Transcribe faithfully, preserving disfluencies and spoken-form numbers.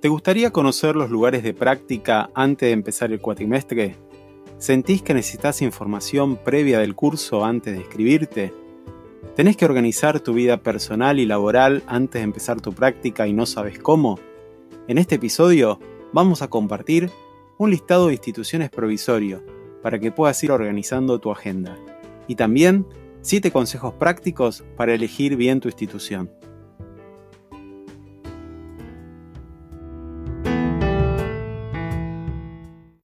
¿Te gustaría conocer los lugares de práctica antes de empezar el cuatrimestre? ¿Sentís que necesitas información previa del curso antes de inscribirte? ¿Tenés que organizar tu vida personal y laboral antes de empezar tu práctica y no sabes cómo? En este episodio vamos a compartir un listado de instituciones provisorio para que puedas ir organizando tu agenda y también siete consejos prácticos para elegir bien tu institución.